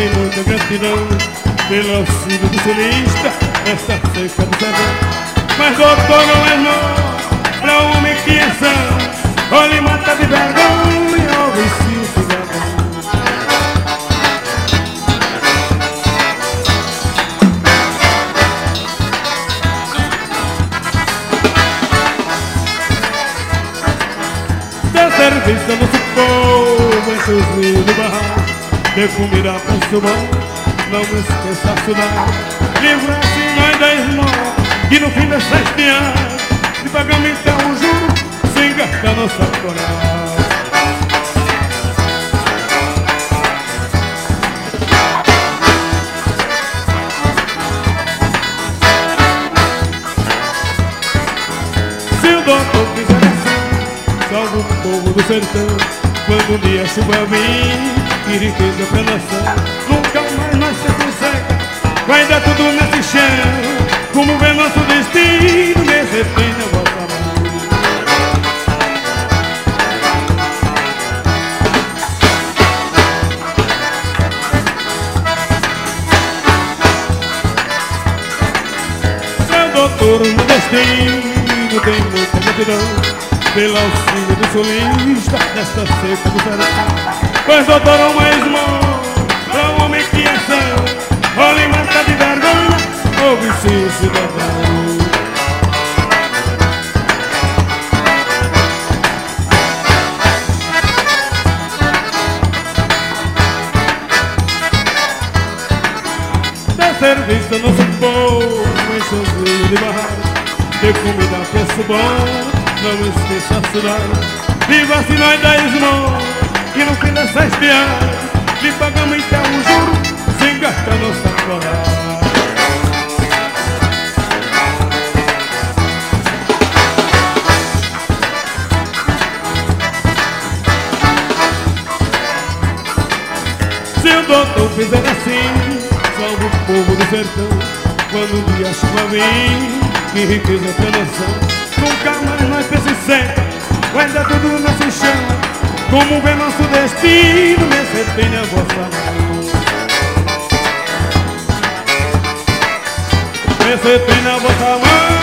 tem muita gratidão pelo auxílio do solista nesta seca do sertão. Mas doutor não é não pra homem que é são, olhe mata de vergonha, ouve sim cidadão. Dá serviço ao nosso povo, enche os rios do barraco, dê comida a preço bom, não me esqueça a estudar. Livra-se nós da esmola, e no fim dessa estiagem de pagamento é um juro, sem gastar nossa coragem. Se o doutor fizer assim, salva o povo do sertão, quando um dia a chuva vir e riqueza pra nação, nunca mais nós se seca, vai dar tudo nesse chão. Como vê nosso destino, nesse tem na vossa mão. Seu doutor no destino tem muita gratidão pelo auxílio do solista nesta seca do sertão. Pois doutor é uma esmola pra homem que é são, olhe mata de vergonha, ouve sim cidadão. Dá serviço ao nosso povo, enche os rios de barraco, dê comida a preço bom, não esqueça a estudar. Viva-se nós da esmola, e no fim dessa estiagem lhe pagamos então um juro, sem gastar nossa coragem. Se o doutor fizer assim, salva o povo do sertão, quando um dia a chuva vem e riqueza pra nação. Nunca mais nós se seca, vai dar tudo nesse chão. Como vê nosso destino, nesse tem na vossa mão. Nesse tem na vossa mão.